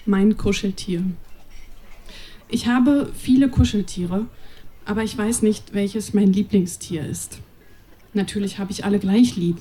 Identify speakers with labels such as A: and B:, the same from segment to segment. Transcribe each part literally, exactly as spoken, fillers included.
A: Mein Kuscheltier. Ich habe viele Kuscheltiere, aber ich weiß nicht, welches mein Lieblingstier ist. Natürlich habe ich alle gleich lieb.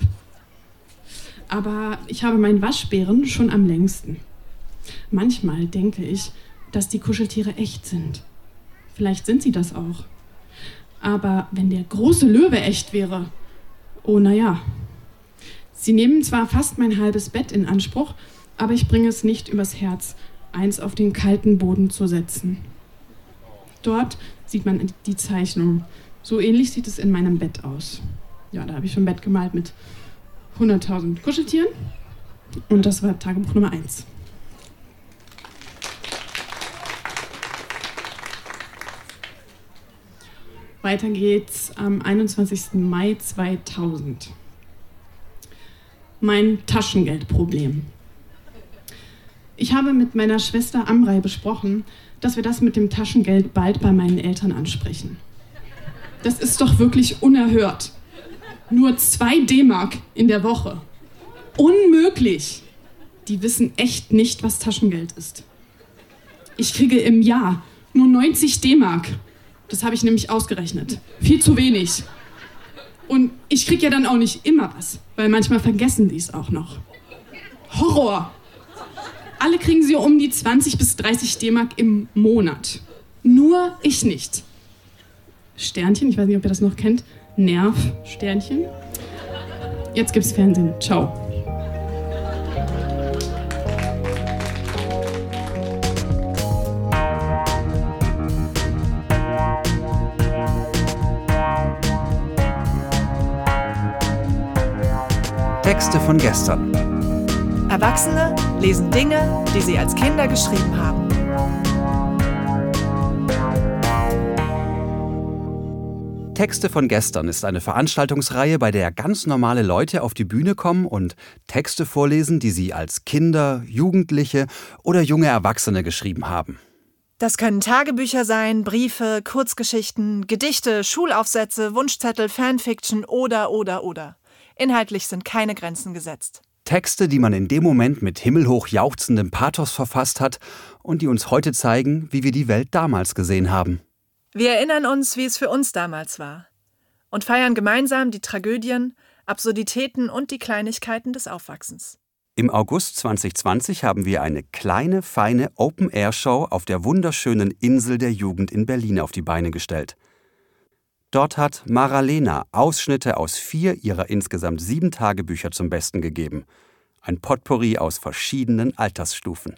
A: Aber ich habe meinen Waschbären schon am längsten. Manchmal denke ich, dass die Kuscheltiere echt sind. Vielleicht sind sie das auch. Aber wenn der große Löwe echt wäre, oh naja. Sie nehmen zwar fast mein halbes Bett in Anspruch, aber ich bringe es nicht übers Herz, eins auf den kalten Boden zu setzen. Dort sieht man die Zeichnung. So ähnlich sieht es in meinem Bett aus. Ja, da habe ich schon ein Bett gemalt mit hunderttausend Kuscheltieren. Und das war Tagebuch Nummer eins. Weiter geht's am einundzwanzigsten Mai zweitausend. Mein Taschengeldproblem. Ich habe mit meiner Schwester Amrei besprochen, dass wir das mit dem Taschengeld bald bei meinen Eltern ansprechen. Das ist doch wirklich unerhört. Nur zwei D-Mark in der Woche. Unmöglich. Die wissen echt nicht, was Taschengeld ist. Ich kriege im Jahr nur neunzig D-Mark. Das habe ich nämlich ausgerechnet. Viel zu wenig. Und ich kriege ja dann auch nicht immer was, weil manchmal vergessen die es auch noch. Horror! Alle kriegen sie um die zwanzig bis dreißig D-Mark im Monat. Nur ich nicht. Sternchen, ich weiß nicht, ob ihr das noch kennt. Nerv, Sternchen. Jetzt gibt's Fernsehen. Ciao.
B: Texte von gestern.
C: Erwachsene lesen Dinge, die sie als Kinder geschrieben haben.
B: Texte von gestern ist eine Veranstaltungsreihe, bei der ganz normale Leute auf die Bühne kommen und Texte vorlesen, die sie als Kinder, Jugendliche oder junge Erwachsene geschrieben haben.
C: Das können Tagebücher sein, Briefe, Kurzgeschichten, Gedichte, Schulaufsätze, Wunschzettel, Fanfiction oder, oder, oder. Inhaltlich sind keine Grenzen gesetzt.
B: Texte, die man in dem Moment mit himmelhoch jauchzendem Pathos verfasst hat und die uns heute zeigen, wie wir die Welt damals gesehen haben.
C: Wir erinnern uns, wie es für uns damals war und feiern gemeinsam die Tragödien, Absurditäten und die Kleinigkeiten des Aufwachsens.
B: Im August zwanzig zwanzig haben wir eine kleine, feine Open-Air-Show auf der wunderschönen Insel der Jugend in Berlin auf die Beine gestellt. Dort hat Maralena Ausschnitte aus vier ihrer insgesamt sieben Tagebücher zum Besten gegeben. Ein Potpourri aus verschiedenen Altersstufen.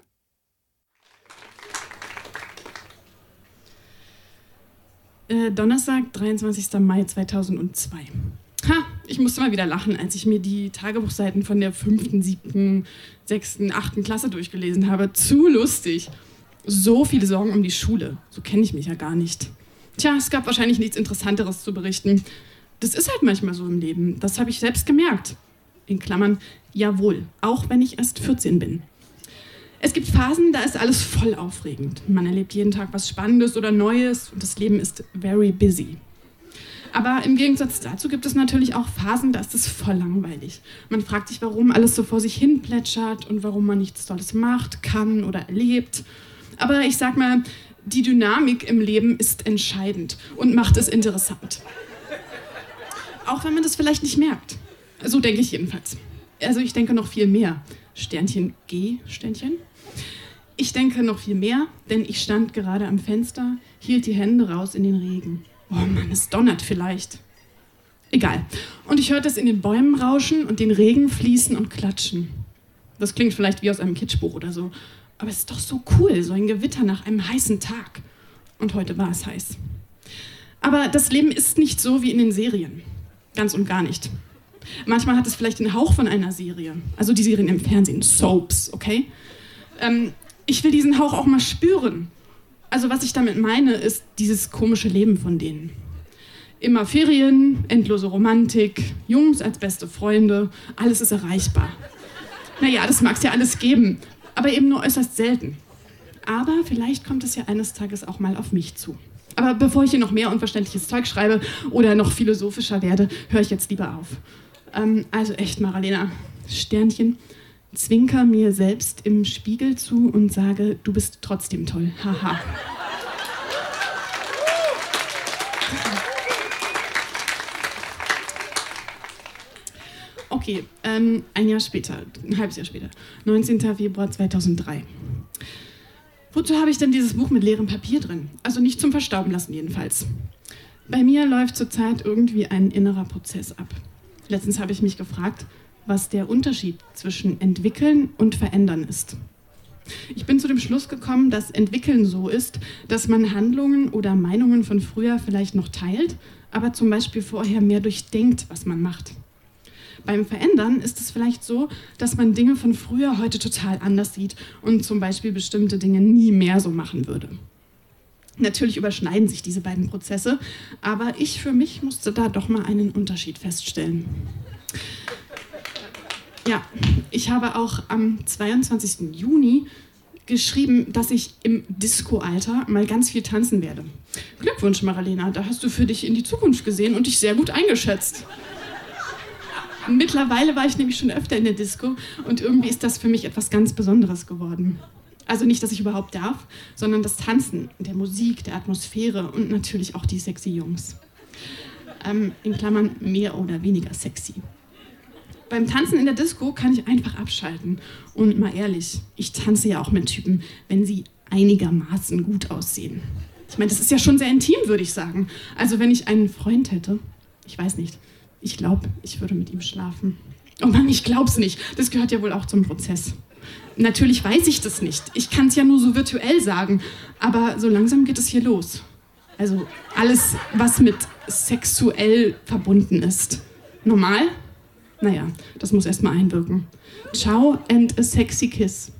A: Äh, Donnerstag, dreiundzwanzigsten Mai zweitausendzwei. Ha, ich musste mal wieder lachen, als ich mir die Tagebuchseiten von der fünften, siebten, sechsten, achten Klasse durchgelesen habe. Zu lustig. So viele Sorgen um die Schule. So kenne ich mich ja gar nicht. Tja, es gab wahrscheinlich nichts Interessanteres zu berichten. Das ist halt manchmal so im Leben. Das habe ich selbst gemerkt. In Klammern, jawohl, auch wenn ich erst vierzehn bin. Es gibt Phasen, da ist alles voll aufregend. Man erlebt jeden Tag was Spannendes oder Neues und das Leben ist very busy. Aber im Gegensatz dazu gibt es natürlich auch Phasen, da ist es voll langweilig. Man fragt sich, warum alles so vor sich hin plätschert und warum man nichts Tolles macht, kann oder erlebt. Aber ich sag mal, die Dynamik im Leben ist entscheidend und macht es interessant. Auch wenn man das vielleicht nicht merkt. So denke ich jedenfalls. Also ich denke noch viel mehr. Sternchen G, Sternchen. Ich denke noch viel mehr, denn ich stand gerade am Fenster, hielt die Hände raus in den Regen. Oh Mann, es donnert vielleicht. Egal. Und ich hörte es in den Bäumen rauschen und den Regen fließen und klatschen. Das klingt vielleicht wie aus einem Kitschbuch oder so. Aber es ist doch so cool, so ein Gewitter nach einem heißen Tag. Und heute war es heiß. Aber das Leben ist nicht so wie in den Serien. Ganz und gar nicht. Manchmal hat es vielleicht den Hauch von einer Serie. Also die Serien im Fernsehen, Soaps, okay? Ähm, ich will diesen Hauch auch mal spüren. Also was ich damit meine, ist dieses komische Leben von denen. Immer Ferien, endlose Romantik, Jungs als beste Freunde, alles ist erreichbar. Naja, das mag es ja alles geben, aber eben nur äußerst selten. Aber vielleicht kommt es ja eines Tages auch mal auf mich zu. Aber bevor ich hier noch mehr unverständliches Zeug schreibe oder noch philosophischer werde, höre ich jetzt lieber auf. Ähm, also echt, Maralena, Sternchen, zwinker mir selbst im Spiegel zu und sage, du bist trotzdem toll. Haha. Okay, ähm, ein Jahr später, ein halbes Jahr später, neunzehnter Februar zweitausenddrei. Wozu habe ich denn dieses Buch mit leerem Papier drin? Also nicht zum Verstauben lassen jedenfalls. Bei mir läuft zurzeit irgendwie ein innerer Prozess ab. Letztens habe ich mich gefragt, was der Unterschied zwischen entwickeln und verändern ist. Ich bin zu dem Schluss gekommen, dass entwickeln so ist, dass man Handlungen oder Meinungen von früher vielleicht noch teilt, aber zum Beispiel vorher mehr durchdenkt, was man macht. Beim Verändern ist es vielleicht so, dass man Dinge von früher heute total anders sieht und zum Beispiel bestimmte Dinge nie mehr so machen würde. Natürlich überschneiden sich diese beiden Prozesse, aber ich für mich musste da doch mal einen Unterschied feststellen. Ja, ich habe auch am zweiundzwanzigsten Juni geschrieben, dass ich im Disco-Alter mal ganz viel tanzen werde. Glückwunsch, Maralena, da hast du für dich in die Zukunft gesehen und dich sehr gut eingeschätzt. Mittlerweile war ich nämlich schon öfter in der Disco und irgendwie ist das für mich etwas ganz Besonderes geworden. Also nicht, dass ich überhaupt darf, sondern das Tanzen, der Musik, der Atmosphäre und natürlich auch die sexy Jungs. Ähm, in Klammern mehr oder weniger sexy. Beim Tanzen in der Disco kann ich einfach abschalten. Und mal ehrlich, ich tanze ja auch mit Typen, wenn sie einigermaßen gut aussehen. Ich meine, das ist ja schon sehr intim, würde ich sagen. Also wenn ich einen Freund hätte, ich weiß nicht, ich glaube, ich würde mit ihm schlafen. Oh Mann, ich glaub's nicht. Das gehört ja wohl auch zum Prozess. Natürlich weiß ich das nicht. Ich kann es ja nur so virtuell sagen. Aber so langsam geht es hier los. Also alles, was mit sexuell verbunden ist. Normal? Naja, das muss erst mal einwirken. Ciao and a sexy kiss.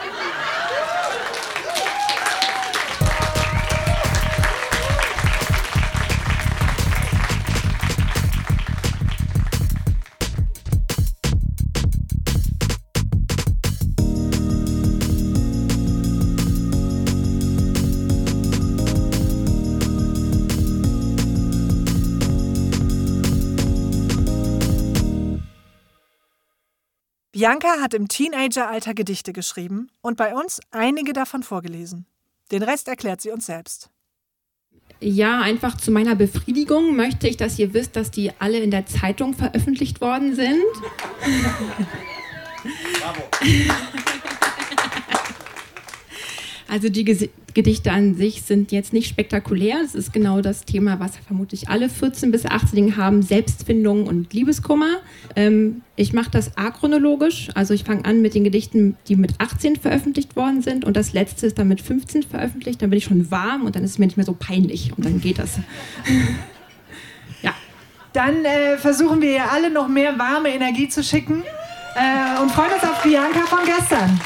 C: Bianca hat im Teenageralter Gedichte geschrieben und bei uns einige davon vorgelesen. Den Rest erklärt sie uns selbst.
D: Ja, einfach zu meiner Befriedigung möchte ich, dass ihr wisst, dass die alle in der Zeitung veröffentlicht worden sind. Bravo. Also die Ges- Gedichte an sich sind jetzt nicht spektakulär. Das ist genau das Thema, was vermutlich alle vierzehn- bis achtzehnjährigen haben, Selbstfindung und Liebeskummer. Ähm, ich mache das achronologisch, also ich fange an mit den Gedichten, die mit achtzehn veröffentlicht worden sind und das letzte ist dann mit fünfzehn veröffentlicht. Dann bin ich schon warm und dann ist es mir nicht mehr so peinlich und dann geht das. Ja.
C: Dann äh, versuchen wir ihr alle noch mehr warme Energie zu schicken äh, und freuen uns auf Bianca von gestern.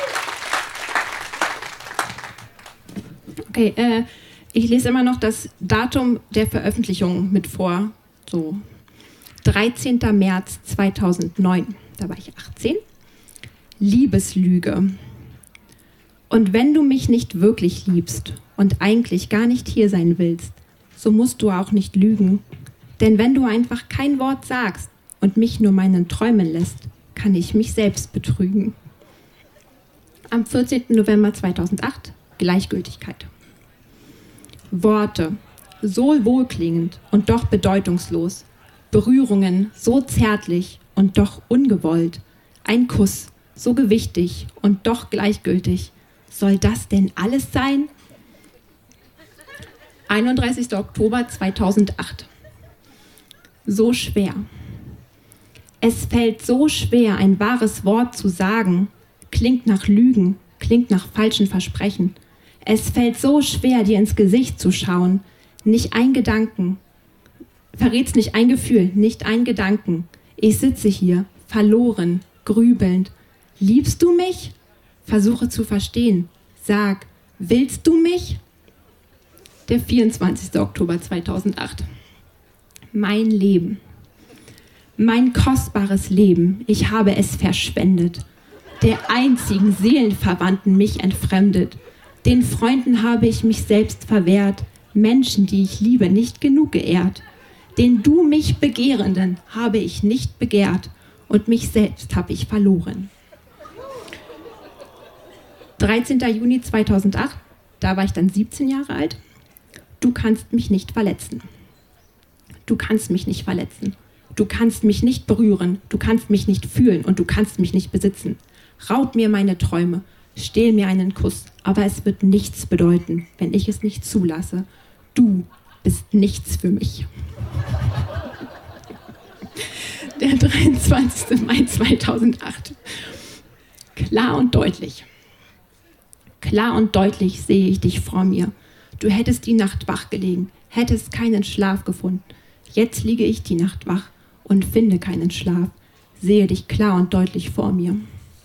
D: Okay, äh, ich lese immer noch das Datum der Veröffentlichung mit vor. So, dreizehnter März zweitausendneun, da war ich achtzehn. Liebeslüge. Und wenn du mich nicht wirklich liebst und eigentlich gar nicht hier sein willst, so musst du auch nicht lügen. Denn wenn du einfach kein Wort sagst und mich nur meinen träumen lässt, kann ich mich selbst betrügen. Am vierzehnten November zweitausendacht, Gleichgültigkeit. Worte, so wohlklingend und doch bedeutungslos. Berührungen, so zärtlich und doch ungewollt. Ein Kuss, so gewichtig und doch gleichgültig. Soll das denn alles sein? einunddreißigster Oktober zweitausendacht. So schwer. Es fällt so schwer, ein wahres Wort zu sagen. Klingt nach Lügen, klingt nach falschen Versprechen. Es fällt so schwer, dir ins Gesicht zu schauen. Nicht ein Gedanken. Verrät's nicht ein Gefühl, nicht ein Gedanken. Ich sitze hier, verloren, grübelnd. Liebst du mich? Versuche zu verstehen. Sag, willst du mich? Der vierundzwanzigster Oktober zweitausendacht. Mein Leben. Mein kostbares Leben. Ich habe es verschwendet. Der einzigen Seelenverwandten mich entfremdet. Den Freunden habe ich mich selbst verwehrt, Menschen, die ich liebe, nicht genug geehrt. Den du mich Begehrenden habe ich nicht begehrt und mich selbst habe ich verloren. dreizehnter Juni zweitausendacht, da war ich dann siebzehn Jahre alt. Du kannst mich nicht verletzen. Du kannst mich nicht verletzen. Du kannst mich nicht berühren. Du kannst mich nicht fühlen und du kannst mich nicht besitzen. Raub mir meine Träume. Stehl mir einen Kuss. Aber es wird nichts bedeuten, wenn ich es nicht zulasse. Du bist nichts für mich. Der dreiundzwanzigster Mai zweitausendacht. Klar und deutlich. Klar und deutlich sehe ich dich vor mir. Du hättest die Nacht wach gelegen, hättest keinen Schlaf gefunden. Jetzt liege ich die Nacht wach und finde keinen Schlaf. Sehe dich klar und deutlich vor mir.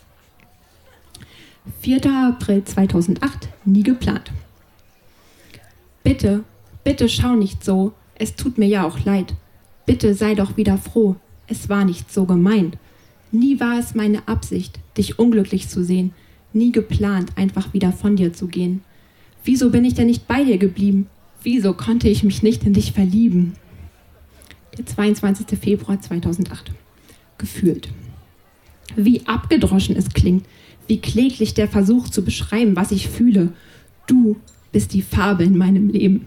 D: vierter April zweitausendacht, nie geplant. Bitte, bitte schau nicht so, es tut mir ja auch leid. Bitte sei doch wieder froh, es war nicht so gemeint. Nie war es meine Absicht, dich unglücklich zu sehen. Nie geplant, einfach wieder von dir zu gehen. Wieso bin ich denn nicht bei dir geblieben? Wieso konnte ich mich nicht in dich verlieben? Der zweiundzwanzigster Februar zweitausendacht. Gefühlt. Wie abgedroschen es klingt, wie kläglich der Versuch zu beschreiben, was ich fühle. Du bist die Farbe in meinem Leben.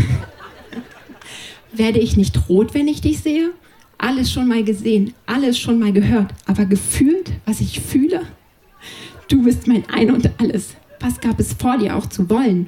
D: Werde ich nicht rot, wenn ich dich sehe? Alles schon mal gesehen, alles schon mal gehört, aber gefühlt, was ich fühle? Du bist mein Ein und Alles. Was gab es vor dir auch zu wollen?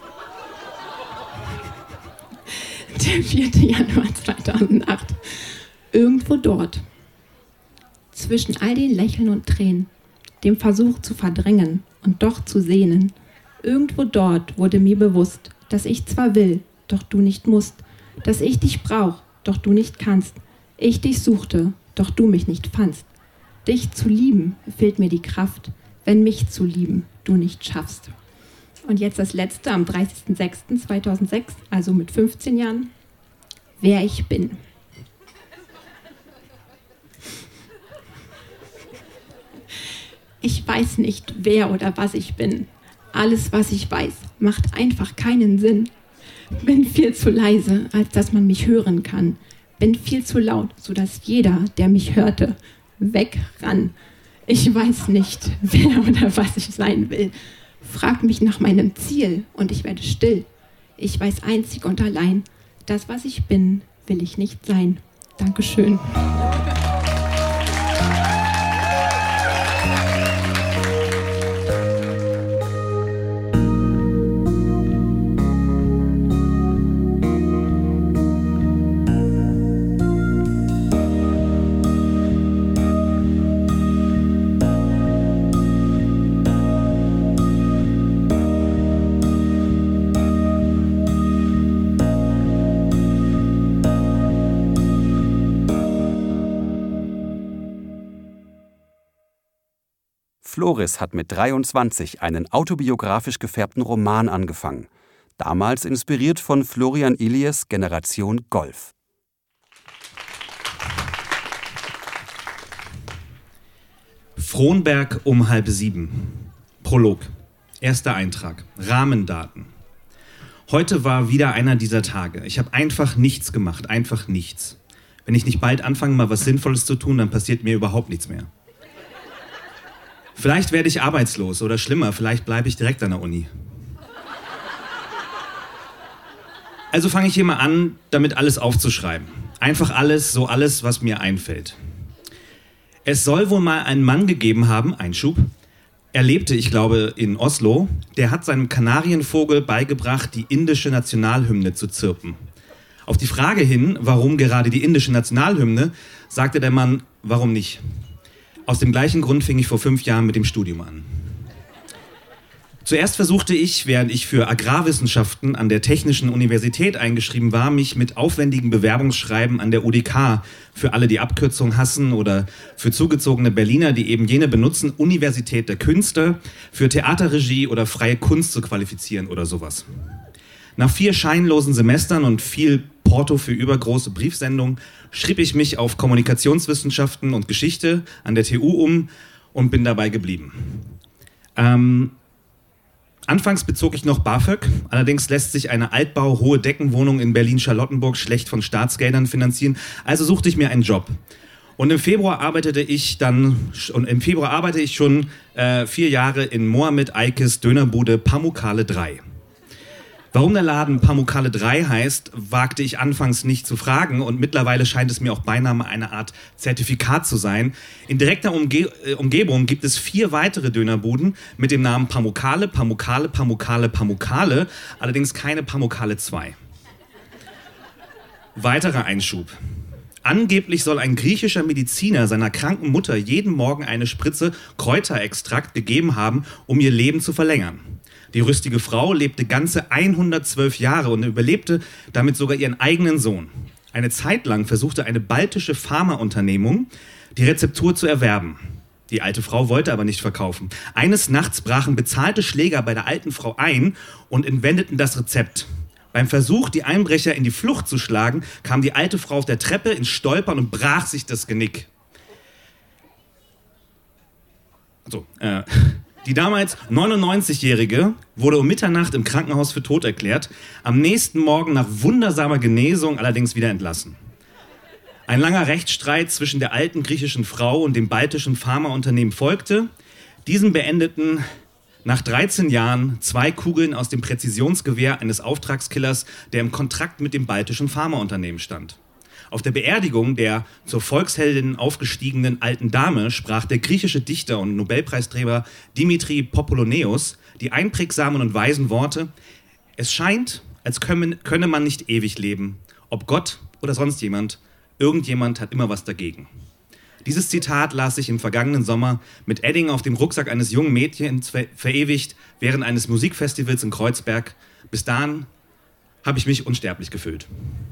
D: Der vierter Januar zweitausendacht. Irgendwo dort, zwischen all den Lächeln und Tränen, dem Versuch zu verdrängen und doch zu sehnen, irgendwo dort wurde mir bewusst, dass ich zwar will, doch du nicht musst, dass ich dich brauch, doch du nicht kannst, ich dich suchte, doch du mich nicht fandst. Dich zu lieben fehlt mir die Kraft, wenn mich zu lieben du nicht schaffst. Und jetzt das letzte am dreißigster sechster zweitausendsechs, also mit fünfzehn Jahren. Wer ich bin. Ich weiß nicht, wer oder was ich bin. Alles, was ich weiß, macht einfach keinen Sinn. Bin viel zu leise, als dass man mich hören kann. Bin viel zu laut, sodass jeder, der mich hörte, wegrann. Ich weiß nicht, wer oder was ich sein will. Frag mich nach meinem Ziel und ich werde still. Ich weiß einzig und allein, das, was ich bin, will ich nicht sein. Dankeschön.
B: Floris hat mit dreiundzwanzig einen autobiografisch gefärbten Roman angefangen. Damals inspiriert von Florian Illies Generation Golf.
E: Frohnberg um halb sieben. Prolog. Erster Eintrag. Rahmendaten. Heute war wieder einer dieser Tage. Ich habe einfach nichts gemacht. Einfach nichts. Wenn ich nicht bald anfange, mal was Sinnvolles zu tun, dann passiert mir überhaupt nichts mehr. Vielleicht werde ich arbeitslos oder schlimmer, vielleicht bleibe ich direkt an der Uni. Also fange ich hier mal an, damit alles aufzuschreiben. Einfach alles, so alles, was mir einfällt. Es soll wohl mal einen Mann gegeben haben, Einschub. Er lebte, ich glaube, in Oslo. Der hat seinem Kanarienvogel beigebracht, die indische Nationalhymne zu zirpen. Auf die Frage hin, warum gerade die indische Nationalhymne, sagte der Mann, warum nicht? Aus dem gleichen Grund fing ich vor fünf Jahren mit dem Studium an. Zuerst versuchte ich, während ich für Agrarwissenschaften an der Technischen Universität eingeschrieben war, mich mit aufwendigen Bewerbungsschreiben an der U D K, für alle, die Abkürzung hassen, oder für zugezogene Berliner, die eben jene benutzen, Universität der Künste, für Theaterregie oder freie Kunst zu qualifizieren oder sowas. Nach vier scheinlosen Semestern und viel Porto für übergroße Briefsendungen schrieb ich mich auf Kommunikationswissenschaften und Geschichte an der T U um und bin dabei geblieben. Ähm, anfangs bezog ich noch BAföG, allerdings lässt sich eine Altbau, hohe Deckenwohnung in Berlin-Charlottenburg schlecht von Staatsgeldern finanzieren, also suchte ich mir einen Job. Und im Februar arbeitete ich dann, und im Februar arbeite ich schon äh, vier Jahre in Mohammed Eikes Dönerbude Pamukkale drei. Warum der Laden Pamukkale drei heißt, wagte ich anfangs nicht zu fragen und mittlerweile scheint es mir auch beinahe eine Art Zertifikat zu sein. In direkter Umge- äh, Umgebung gibt es vier weitere Dönerbuden mit dem Namen Pamukkale, Pamukkale, Pamukkale, Pamukkale, allerdings keine Pamukkale zwei. Weiterer Einschub. Angeblich soll ein griechischer Mediziner seiner kranken Mutter jeden Morgen eine Spritze Kräuterextrakt gegeben haben, um ihr Leben zu verlängern. Die rüstige Frau lebte ganze hundertzwölf Jahre und überlebte damit sogar ihren eigenen Sohn. Eine Zeit lang versuchte eine baltische Pharmaunternehmung, die Rezeptur zu erwerben. Die alte Frau wollte aber nicht verkaufen. Eines Nachts brachen bezahlte Schläger bei der alten Frau ein und entwendeten das Rezept. Beim Versuch, die Einbrecher in die Flucht zu schlagen, kam die alte Frau auf der Treppe ins Stolpern und brach sich das Genick. Also, äh... Die damals neunundneunzigjährige wurde um Mitternacht im Krankenhaus für tot erklärt, am nächsten Morgen nach wundersamer Genesung allerdings wieder entlassen. Ein langer Rechtsstreit zwischen der alten griechischen Frau und dem baltischen Pharmaunternehmen folgte. Diesen beendeten nach dreizehn Jahren zwei Kugeln aus dem Präzisionsgewehr eines Auftragskillers, der im Kontrakt mit dem baltischen Pharmaunternehmen stand. Auf der Beerdigung der zur Volksheldin aufgestiegenen alten Dame sprach der griechische Dichter und Nobelpreisträger Dimitri Popoloneus die einprägsamen und weisen Worte: Es scheint, als könne man nicht ewig leben. Ob Gott oder sonst jemand, irgendjemand hat immer was dagegen. Dieses Zitat las ich im vergangenen Sommer mit Edding auf dem Rucksack eines jungen Mädchens ver- verewigt während eines Musikfestivals in Kreuzberg. Bis dahin habe ich mich unsterblich gefühlt.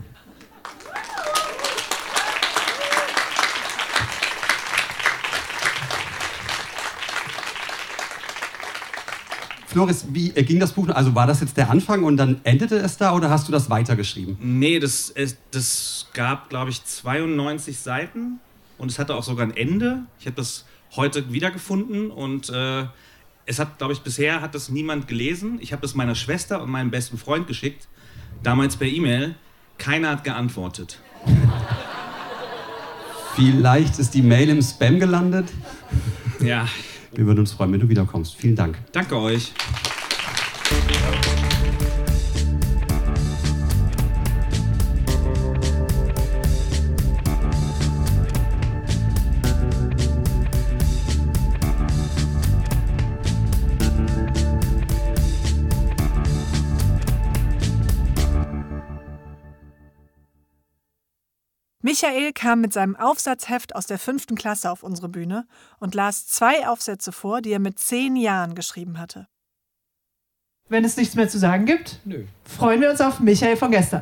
B: Floris, wie ging das Buch? Also war das jetzt der Anfang und dann endete es da oder hast du das weitergeschrieben?
E: Nee, das, es, das gab, glaube ich, zweiundneunzig Seiten und es hatte auch sogar ein Ende. Ich habe das heute wiedergefunden und äh, es hat, glaube ich, bisher hat das niemand gelesen. Ich habe das meiner Schwester und meinem besten Freund geschickt, damals per E-Mail. Keiner hat geantwortet.
B: Vielleicht ist die Mail im Spam gelandet?
E: Ja.
B: Wir würden uns freuen, wenn du wiederkommst. Vielen Dank.
E: Danke euch.
C: Michael kam mit seinem Aufsatzheft aus der fünften Klasse auf unsere Bühne und las zwei Aufsätze vor, die er mit zehn Jahren geschrieben hatte.
F: Wenn es nichts mehr zu sagen gibt,
G: Nö.
F: freuen wir uns auf Michael von gestern.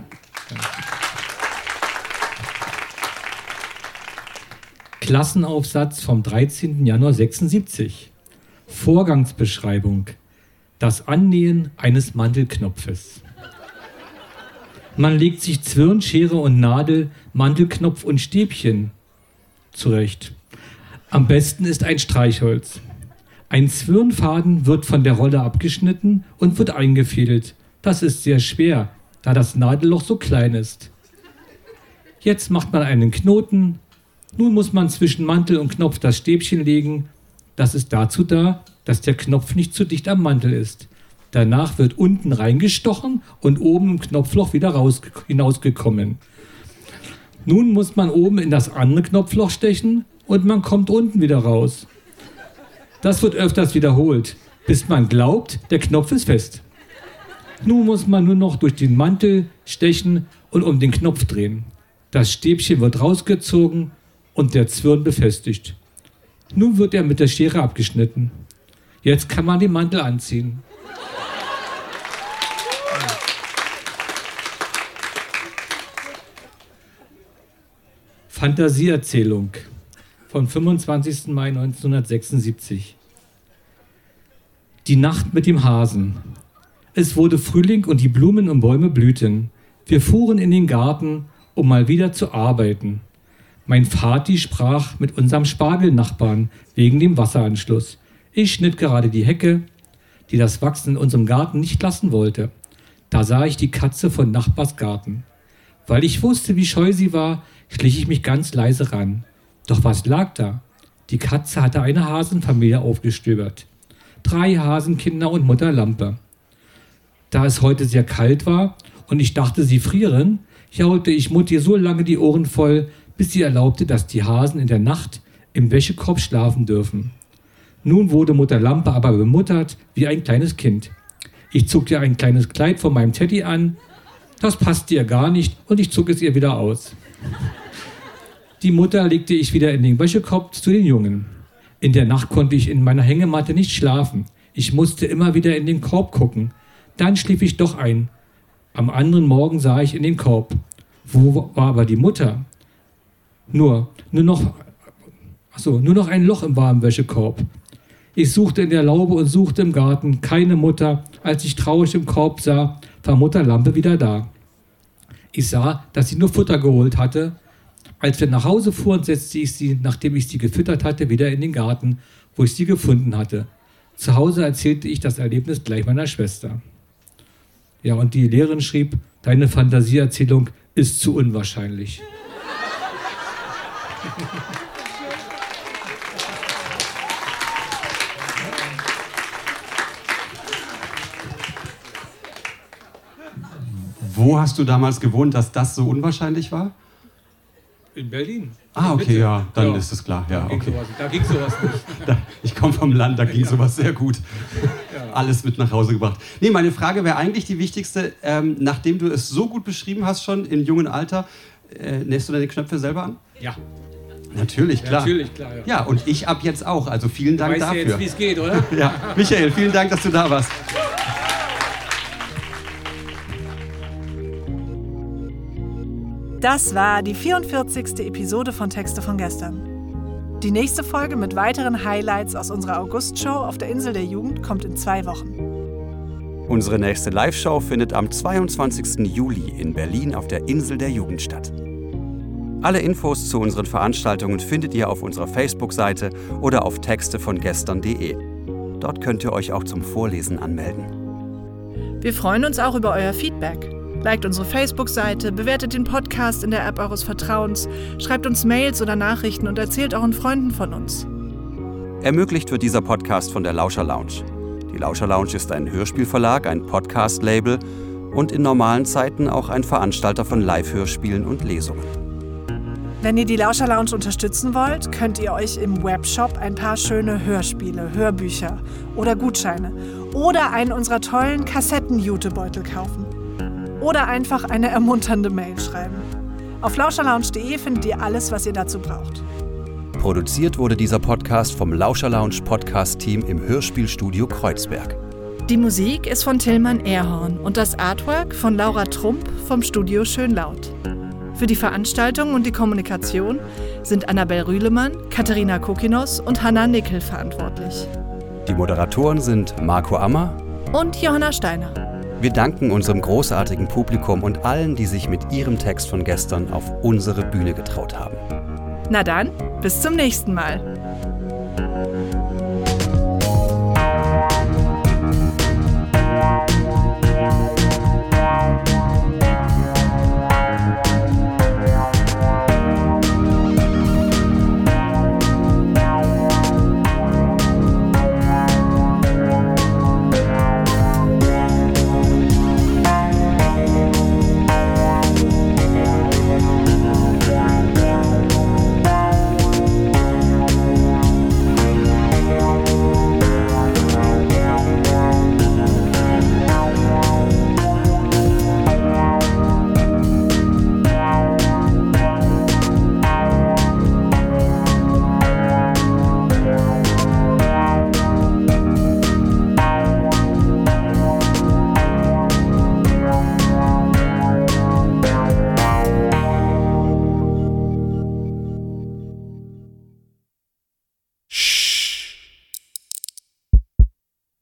G: Klassenaufsatz vom dreizehnten Januar sechsundsiebzig. Vorgangsbeschreibung. Das Annähen eines Mantelknopfes. Man legt sich Zwirn, Schere und Nadel, Mantelknopf und Stäbchen zurecht. Am besten ist ein Streichholz. Ein Zwirnfaden wird von der Rolle abgeschnitten und wird eingefädelt. Das ist sehr schwer, da das Nadelloch so klein ist. Jetzt macht man einen Knoten. Nun muss man zwischen Mantel und Knopf das Stäbchen legen. Das ist dazu da, dass der Knopf nicht zu dicht am Mantel ist. Danach wird unten reingestochen und oben im Knopfloch wieder raus, hinausgekommen. Nun muss man oben in das andere Knopfloch stechen und man kommt unten wieder raus. Das wird öfters wiederholt, bis man glaubt, der Knopf ist fest. Nun muss man nur noch durch den Mantel stechen und um den Knopf drehen. Das Stäbchen wird rausgezogen und der Zwirn befestigt. Nun wird er mit der Schere abgeschnitten. Jetzt kann man den Mantel anziehen. Fantasieerzählung von fünfundzwanzigsten Mai neunzehnhundertsechsundsiebzig. Die Nacht mit dem Hasen. Es wurde Frühling und die Blumen und Bäume blühten. Wir fuhren in den Garten, um mal wieder zu arbeiten. Mein Vati sprach mit unserem Spargelnachbarn wegen dem Wasseranschluss. Ich schnitt gerade die Hecke, die das Wachsen in unserem Garten nicht lassen wollte. Da sah ich die Katze von Nachbars Garten. Weil ich wusste, wie scheu sie war, schlich ich mich ganz leise ran. Doch was lag da? Die Katze hatte eine Hasenfamilie aufgestöbert. Drei Hasenkinder und Mutter Lampe. Da es heute sehr kalt war und ich dachte, sie frieren, jaulte ich Mutti so lange die Ohren voll, bis sie erlaubte, dass die Hasen in der Nacht im Wäschekorb schlafen dürfen. Nun wurde Mutter Lampe aber bemuttert wie ein kleines Kind. Ich zog ihr ein kleines Kleid von meinem Teddy an. Das passte ihr gar nicht und ich zog es ihr wieder aus. Die Mutter legte ich wieder in den Wäschekorb zu den Jungen. In der Nacht konnte ich in meiner Hängematte nicht schlafen. Ich musste immer wieder in den Korb gucken. Dann schlief ich doch ein. Am anderen Morgen sah ich in den Korb. Wo war aber die Mutter? Nur, nur noch, achso, nur noch ein Loch im warmen Wäschekorb. Ich suchte in der Laube und suchte im Garten. Keine Mutter. Als ich traurig im Korb sah, war Mutter Lampe wieder da. Ich sah, dass sie nur Futter geholt hatte. Als wir nach Hause fuhren, setzte ich sie, nachdem ich sie gefüttert hatte, wieder in den Garten, wo ich sie gefunden hatte. Zu Hause erzählte ich das Erlebnis gleich meiner Schwester. Ja, und die Lehrerin schrieb, deine Fantasieerzählung ist zu unwahrscheinlich.
B: Wo hast du damals gewohnt, dass das so unwahrscheinlich war?
G: In Berlin.
B: Ah, okay,
G: Mitte.
B: ja, dann
G: Ja.
B: ist es klar. Ja,
G: Da ging
B: okay.
G: sowas, da ging sowas nicht.
B: Da, ich komme vom Land, da ging sowas sehr gut. Alles mit nach Hause gebracht. Nee, meine Frage wäre eigentlich die wichtigste. Ähm, nachdem du es so gut beschrieben hast, schon im jungen Alter, äh, nähst du deine Knöpfe selber an?
G: Ja,
B: Natürlich, klar.
G: natürlich, klar. Ja.
B: Ja, und ich ab jetzt auch. Also vielen Dank
G: Weißt du
B: dafür.
G: jetzt, wie es geht, oder?
B: Ja, Michael, vielen Dank, dass du da warst.
C: Das war die vierundvierzigste Episode von Texte von gestern. Die nächste Folge mit weiteren Highlights aus unserer August-Show auf der Insel der Jugend kommt in zwei Wochen.
B: Unsere nächste Live-Show findet am zweiundzwanzigsten Juli in Berlin auf der Insel der Jugend statt. Alle Infos zu unseren Veranstaltungen findet ihr auf unserer Facebook-Seite oder auf texte von gestern punkt de. Dort könnt ihr euch auch zum Vorlesen anmelden.
C: Wir freuen uns auch über euer Feedback. Liked unsere Facebook-Seite, bewertet den Podcast in der App eures Vertrauens, schreibt uns Mails oder Nachrichten und erzählt euren Freunden von uns.
B: Ermöglicht wird dieser Podcast von der Lauscher Lounge. Die Lauscher Lounge ist ein Hörspielverlag, ein Podcast-Label und in normalen Zeiten auch ein Veranstalter von Live-Hörspielen und Lesungen.
C: Wenn ihr die Lauscher Lounge unterstützen wollt, könnt ihr euch im Webshop ein paar schöne Hörspiele, Hörbücher oder Gutscheine oder einen unserer tollen Kassetten-Jutebeutel kaufen. Oder einfach eine ermunternde Mail schreiben. Auf lauscher lounge punkt de findet ihr alles, was ihr dazu braucht.
B: Produziert wurde dieser Podcast vom Lauscher Lounge Podcast-Team im Hörspielstudio Kreuzberg.
C: Die Musik ist von Tillmann Erhorn und das Artwork von Laura Trump vom Studio Schönlaut. Für die Veranstaltung und die Kommunikation sind Annabel Rühlemann, Katharina Kokinos und Hanna Nickel verantwortlich.
B: Die Moderatoren sind Marco Ammer
C: Und Johanna Steiner.
B: Wir danken unserem großartigen Publikum und allen, die sich mit ihrem Text von gestern auf unsere Bühne getraut haben.
C: Na dann, bis zum nächsten Mal.